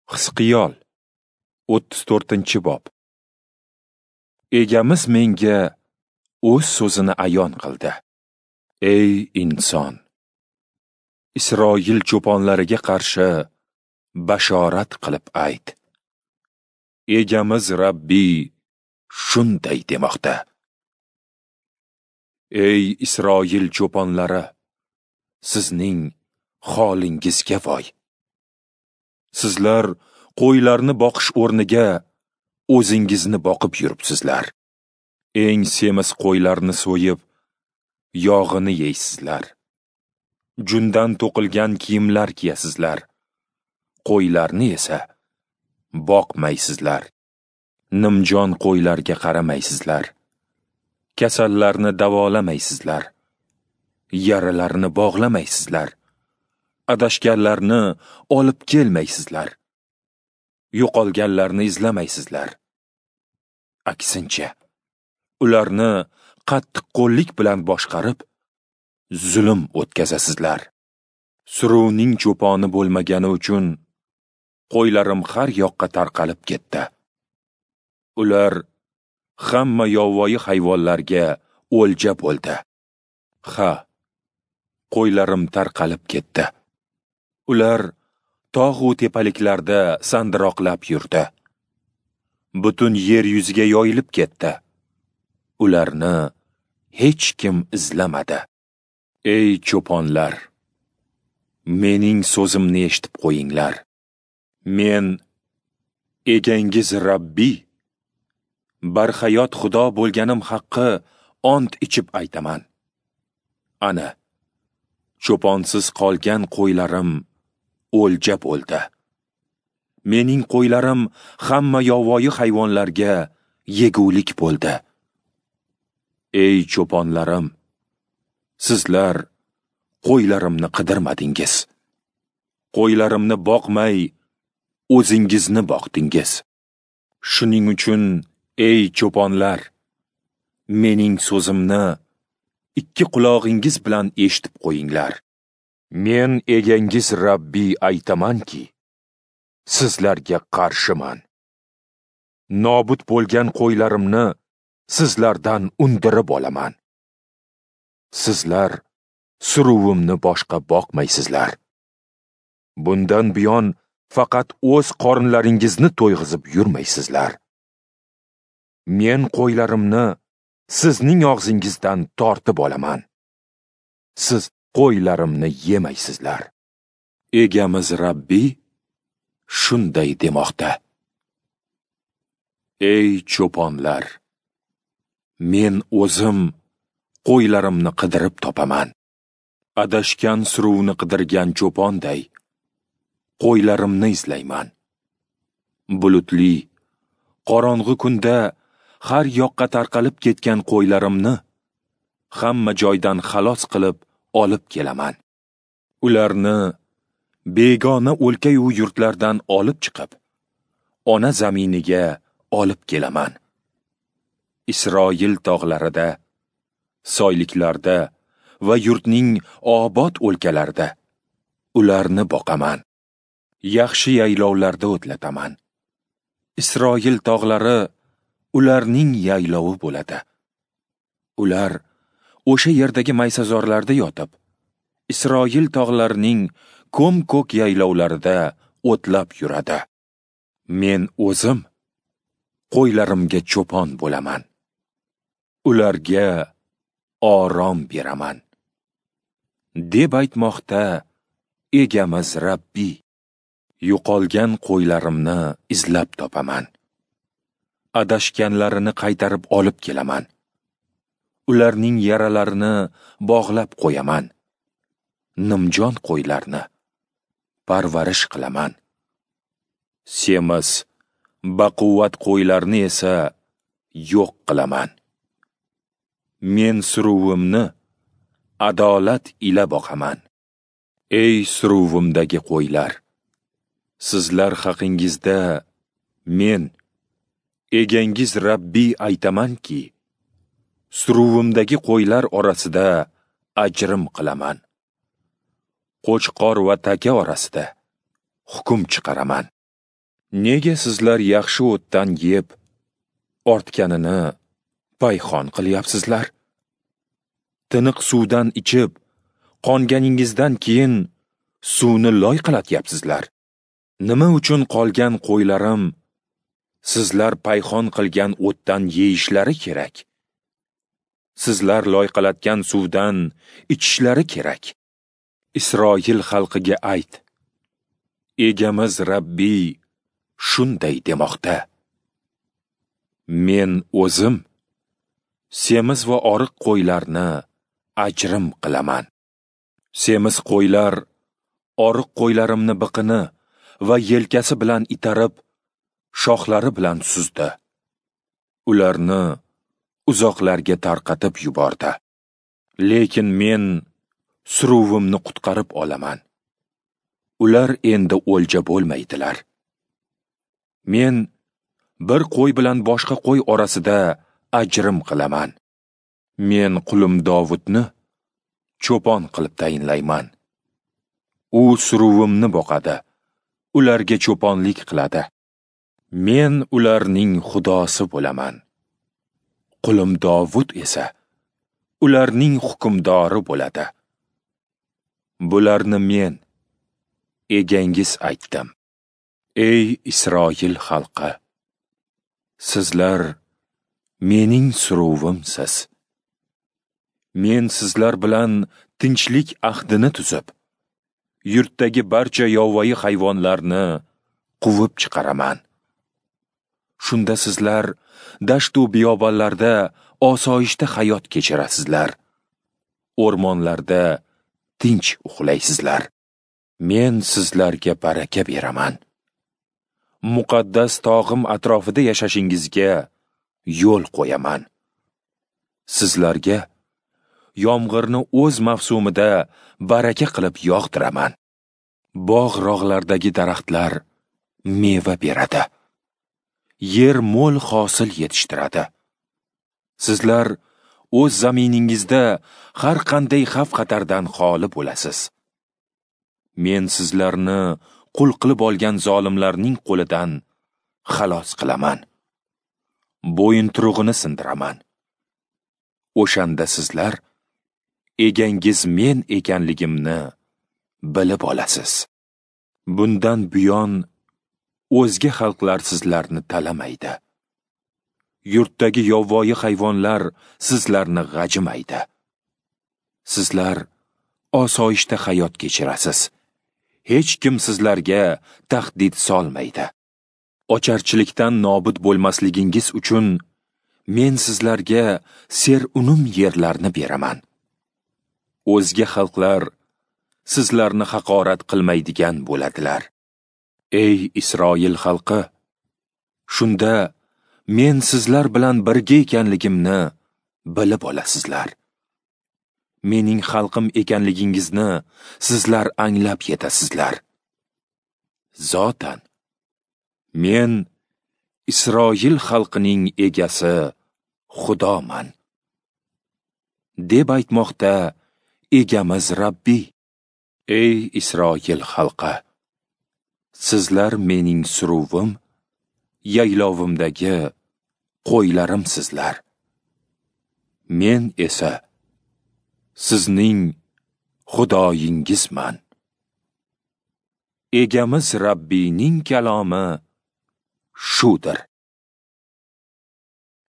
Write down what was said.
Hisqiyol 34-bob. Egamiz menga o'z so'zini ayon qildi. Ey inson, Isroil cho'ponlariga qarshi bashorat qilib ayt. Egamiz Rabbiy shunday demoqda. Ey Isroil cho'ponlari, sizning holingizga voy. Sizlar qo'ylarni boqish o'rniga o'zingizni boqib yuribsizlar. Eng semiz qo'ylarni so'yib, yog'ini yeysizlar. Jundan to'qilgan kiyimlar kiyasizlar. Qo'ylarni esa boqmaysizlar. Nimjon qo'ylarga qaramaysizlar. Kasallarni davolamaysizlar. Yaralarni bog'lamaysizlar. Adashganlarni olib kelmaysizlar. Yo'qolganlarni izlamaysizlar. Aksincha, ularni qattiq qo'llik bilan boshqarib, zulm o'tkazasizlar. Suruvning cho'poni bo'lmagani uchun qo'ylarim har yoqqa tarqalib ketdi. Ular hamma yovvoyi hayvonlarga o'lja bo'ldi. Ha, qo'ylarim tarqalib ketdi. Ular tog'-u tepaliklarda sandiroqlab yurdi. Butun yer yuziga yoyilib ketdi. Ularni hech kim izlamadi. Ey cho'ponlar, mening so'zimni eshitib qo'yinglar. Men egangiz Rabbiy, barhayot Xudo bo'lganim haqqi ont ichib aytaman. Ana, cho'ponsiz qolgan qo'ylarim o'lja bo'ldi. Mening qo'ylarim hamma yovvoyi hayvonlarga yegulik bo'ldi. Ey cho'ponlarim, sizlar qo'ylarimni qidirmadingiz. Qo'ylarimni boqmay, o'zingizni boqdingiz. Shuning uchun, ey cho'ponlar, mening so'zimni ikki qulog'ingiz bilan eshitib qo'yinglar. Men egangiz Rabbiy aytamanki, sizlarga qarshiman. Nobud bo'lgan qo'ylarimni sizlardan undirib olaman. Sizlar suruvimni boshqa boqmaysizlar. Bundan buyon faqat o'z qorinlaringizni to'yg'izib yurmaysizlar. Men qo'ylarimni sizning og'zingizdan tortib olaman. Siz qo'ylarimni yemaysizlar. Egamiz Rabbiy shunday demoqda. Ey cho'ponlar, men o'zim qo'ylarimni qidirib topaman. Adashgan suruvni qidirgan cho'ponday qo'ylarimni izlayman. Bulutli, qorong'u kunda har yoqqa tarqalib ketgan qo'ylarimni hamma joydan xalos qilib olib kelaman. Ularni begona o'lka-yu yurtlardan olib chiqib, ona zaminiga olib kelaman. Isroil tog'larida, soyliklarda va yurtning obod o'lkalarida ularni boqaman. Yaxshi yaylovlarda o'tlataman. Isroil tog'lari ularning yaylovi bo'ladi. Ular o'sha yerdagi maysazorlarda yotib, Isroil tog'larining ko'm-ko'k yaylovlarida o'tlab yuradi. Men o'zim qo'ylarimga cho'pon bo'laman. Ularga orom beraman. Deb aytmoqda egamiz Rabbiy. Yo'qolgan qo'ylarimni izlab topaman. Adashganlarini qaytarib olib kelaman. Ularning yaralarini bog'lab qo'yaman. Nimjon qo'ylarni parvarish qilaman. Semiz, baquvvat qo'ylarni esa yo'q qilaman. Men suruvimni adolat ila boqaman. Ey suruvimdagi qo'ylar, sizlar haqingizda men egangiz Rabbiy aytamanki, suruvimdagi qo'ylar orasida ajrim qilaman. Qo'chqor va taka orasida hukm chiqaraman. Nega sizlar yaxshi o'tdan yeb, ortganini payxon qilyapsizlar? Tiniq suvdan ichib, qonganingizdan keyin suvni loy qilatyapsizlar. Nima uchun qolgan qo'ylarim sizlar payxon qilgan o'tdan yeyishlari kerak? Sizlar loyqalatgan suvdan ichishlari kerak. Isroil xalqiga ayt: Egamiz Rabbiy shunday demoqda: Men o'zim semiz va oriq qo'ylarni ajrim qilaman. Semiz qo'ylar oriq qo'ylarimni biqini va yelkasi bilan itarib, shoxlari bilan suzdi. Ularni uzoqlarga tarqatib yubordi. Lekin men suruvimni qutqarib olaman. Ular endi o'lja bo'lmaydilar. Men bir qo'y bilan boshqa qo'y orasida ajrim qilaman. Men qulim Dovudni cho'pon qilib tayinlayman. U suruvimni boqadi, ularga cho'ponlik qiladi. Men ularning xudosi bo'laman. Qulim Dovud esa ularning hukmdori bo'ladi. Bularni men, egangiz aytdim. Ey Isroil xalqi, sizlar mening suruvimsiz. Men sizlar bilan tinchlik ahdini tuzib, yurtdagi barcha yovvoyi hayvonlarni quvib chiqaraman. Shunda sizlar dasht va biyobonlarda osoyishta hayot kechirasizlar. O'rmonlarda tinch uxlaysizlar. Men sizlarga baraka beraman. Muqaddas tog'im atrofida yashashingizga yo'l qo'yaman. Sizlarga yomg'irni o'z mavsumida baraka qilib yog'diraman. Bog'-rog'lardagi daraxtlar meva beradi. Yer mo'l hosil yetishtiradi. Sizlar o'z zaminingizda har qanday xavf-xatardan xoli bo'lasiz. Men sizlarni qul qilib olgan zolimlarning qo'lidan xalos qilaman. Bo'yinturug'ini sindiraman. O'shanda sizlar egangiz men ekanligimni bilib olasiz. Bundan buyon o'zga xalqlar sizlarni talamaydi. Yurtdagi yovvoyi hayvonlar sizlarni g'ajimaydi. Sizlar osoyishta hayot kechirasiz. Hech kim sizlarga tahdid solmaydi. Ocharchilikdan nobud bo'lmasligingiz uchun men sizlarga ser-unum yerlarni beraman. O'zga xalqlar sizlarni haqorat qilmaydigan bo'ladilar. Ey Isroil xalqi, shunda men sizlar bilan birga ekanligimni bilib olasizlar. Mening xalqim ekanligingizni sizlar anglab yetasizlar. Zotan, men Isroil xalqining egasi Xudoman, deb aytmoqda egamiz Rabbiy. Ey Isroil xalqi, sizlar mening suruvim, yaylovimdagi qo'ylarimsizlar. Men esa sizning Xudoyingizman. Egamiz Rabbiyning kalomi shudir.